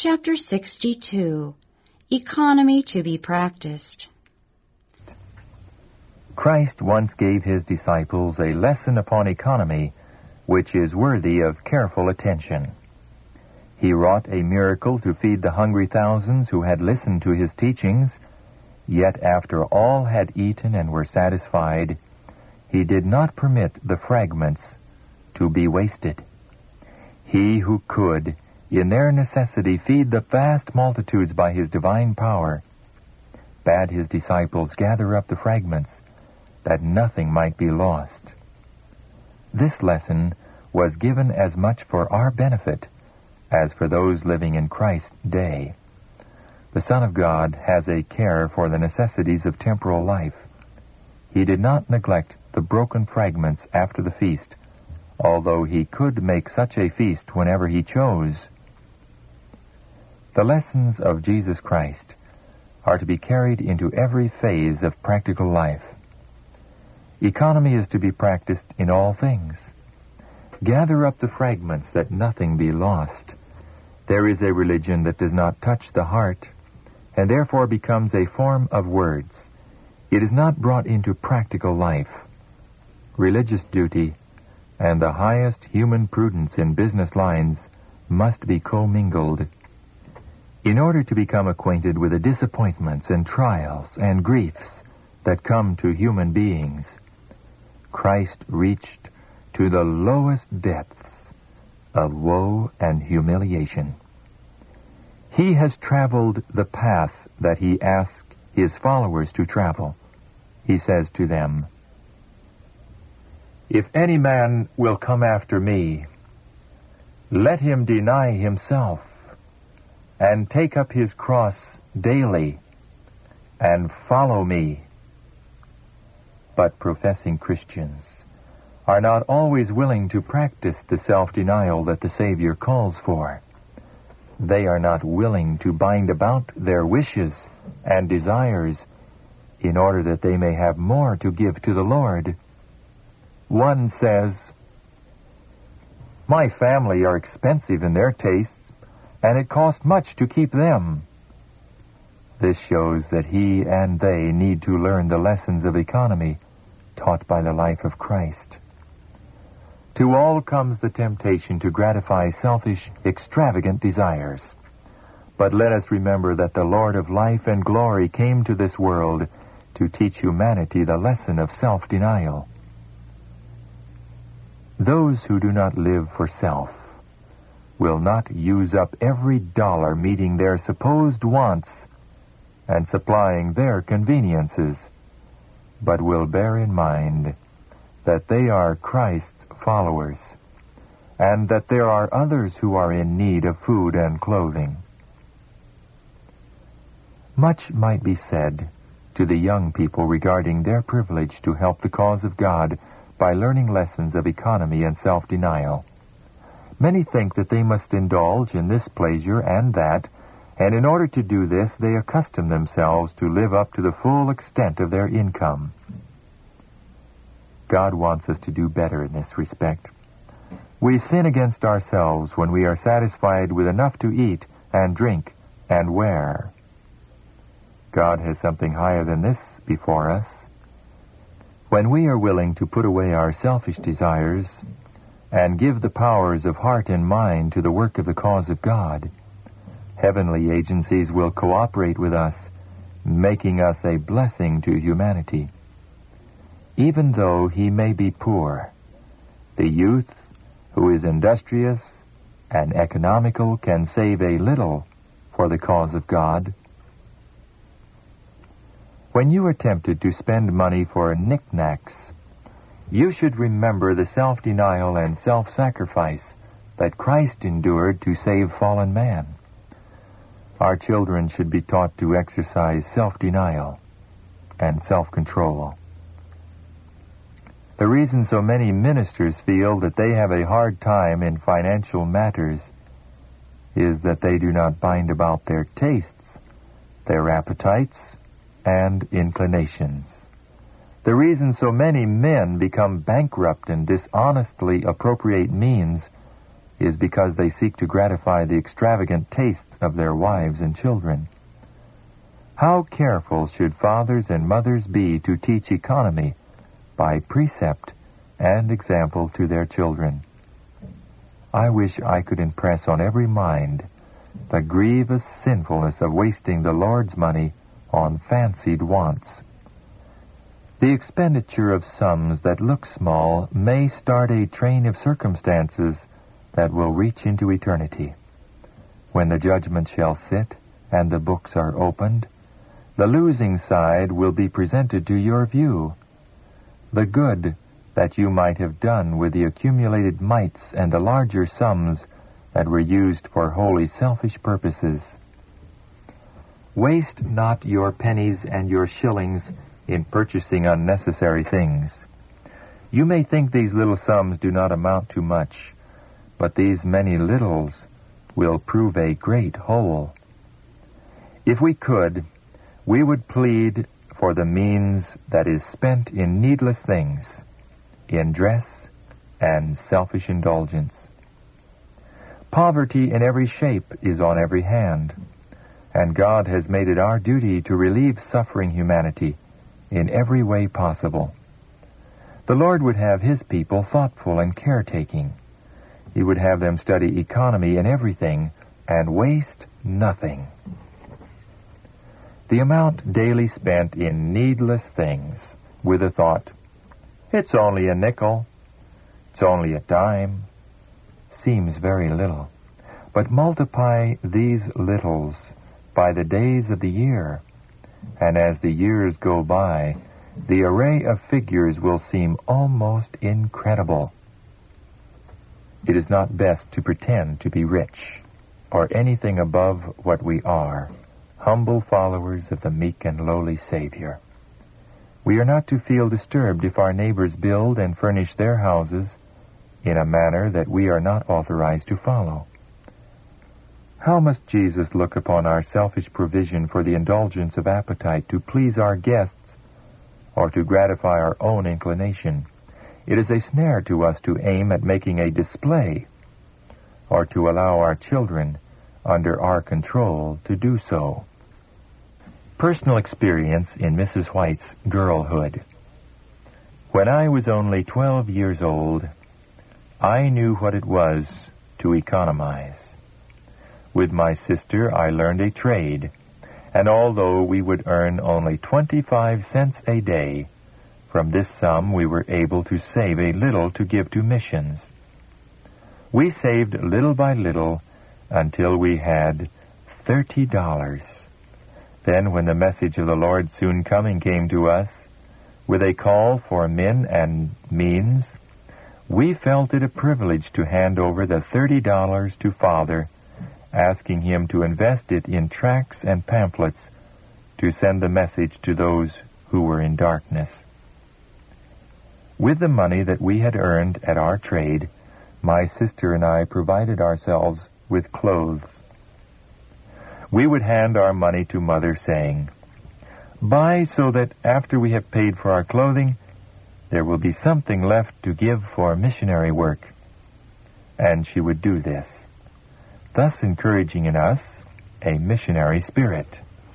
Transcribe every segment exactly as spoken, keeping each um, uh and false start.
Chapter sixty-two. Economy to be practiced. Christ once gave his disciples a lesson upon economy which is worthy of careful attention. He wrought a miracle to feed the hungry thousands who had listened to his teachings, yet after all had eaten and were satisfied, he did not permit the fragments to be wasted. He who could, in their necessity, feed the vast multitudes by his divine power, bade his disciples gather up the fragments, that nothing might be lost. This lesson was given as much for our benefit as for those living in Christ's day. The Son of God has a care for the necessities of temporal life. He did not neglect the broken fragments after the feast, although he could make such a feast whenever he chose. The lessons of Jesus Christ are to be carried into every phase of practical life. Economy is to be practiced in all things. Gather up the fragments that nothing be lost. There is a religion that does not touch the heart, and therefore becomes a form of words. It is not brought into practical life. Religious duty and the highest human prudence in business lines must be commingled. In order to become acquainted with the disappointments and trials and griefs that come to human beings, Christ reached to the lowest depths of woe and humiliation. He has traveled the path that he asked his followers to travel. He says to them, "If any man will come after me, let him deny himself, and take up his cross daily, and follow me." But professing Christians are not always willing to practice the self-denial that the Savior calls for. They are not willing to bind about their wishes and desires in order that they may have more to give to the Lord. One says, "My family are expensive in their tastes, and it costs much to keep them." This shows that he and they need to learn the lessons of economy taught by the life of Christ. To all comes the temptation to gratify selfish, extravagant desires. But let us remember that the Lord of life and glory came to this world to teach humanity the lesson of self-denial. Those who do not live for self will not use up every dollar meeting their supposed wants and supplying their conveniences, but will bear in mind that they are Christ's followers, and that there are others who are in need of food and clothing. Much might be said to the young people regarding their privilege to help the cause of God by learning lessons of economy and self-denial. Many think that they must indulge in this pleasure and that, and in order to do this, they accustom themselves to live up to the full extent of their income. God wants us to do better in this respect. We sin against ourselves when we are satisfied with enough to eat and drink and wear. God has something higher than this before us. When we are willing to put away our selfish desires and give the powers of heart and mind to the work of the cause of God, heavenly agencies will cooperate with us, making us a blessing to humanity. Even though he may be poor, the youth who is industrious and economical can save a little for the cause of God. When you are tempted to spend money for knickknacks, you should remember the self-denial and self-sacrifice that Christ endured to save fallen man. Our children should be taught to exercise self-denial and self-control. The reason so many ministers feel that they have a hard time in financial matters is that they do not bind about their tastes, their appetites, and inclinations. The reason so many men become bankrupt and dishonestly appropriate means is because they seek to gratify the extravagant tastes of their wives and children. How careful should fathers and mothers be to teach economy by precept and example to their children. I wish I could impress on every mind the grievous sinfulness of wasting the Lord's money on fancied wants. The expenditure of sums that look small may start a train of circumstances that will reach into eternity. When the judgment shall sit and the books are opened, the losing side will be presented to your view. The good that you might have done with the accumulated mites and the larger sums that were used for wholly selfish purposes. Waste not your pennies and your shillings in purchasing unnecessary things. You may think these little sums do not amount to much, but these many littles will prove a great whole. If we could, we would plead for the means that is spent in needless things, in dress and selfish indulgence. Poverty in every shape is on every hand, and God has made it our duty to relieve suffering humanity in every way possible. The Lord would have His people thoughtful and caretaking. He would have them study economy in everything and waste nothing. The amount daily spent in needless things, with the thought, "It's only a nickel, it's only a dime," seems very little. But multiply these littles by the days of the year, and as the years go by, the array of figures will seem almost incredible. It is not best to pretend to be rich, or anything above what we are, humble followers of the meek and lowly Savior. We are not to feel disturbed if our neighbors build and furnish their houses in a manner that we are not authorized to follow. How must Jesus look upon our selfish provision for the indulgence of appetite to please our guests or to gratify our own inclination? It is a snare to us to aim at making a display or to allow our children under our control to do so. Personal experience in Missus White's girlhood. When I was only twelve years old, I knew what it was to economize. With my sister, I learned a trade, and although we would earn only twenty-five cents a day, from this sum we were able to save a little to give to missions. We saved little by little until we had thirty dollars. Then, when the message of the Lord soon coming came to us, with a call for men and means, we felt it a privilege to hand over the thirty dollars to Father, asking him to invest it in tracts and pamphlets to send the message to those who were in darkness. With the money that we had earned at our trade, my sister and I provided ourselves with clothes. We would hand our money to Mother, saying, "Buy so that after we have paid for our clothing, there will be something left to give for missionary work." And she would do this, thus encouraging in us a missionary spirit.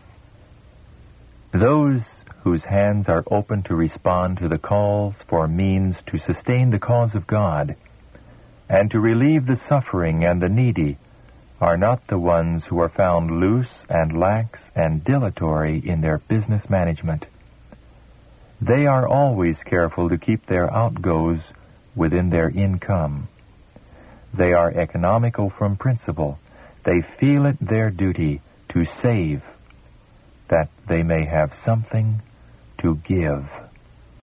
Those whose hands are open to respond to the calls for means to sustain the cause of God and to relieve the suffering and the needy are not the ones who are found loose and lax and dilatory in their business management. They are always careful to keep their outgoes within their income. They are economical from principle. They feel it their duty to save, that they may have something to give.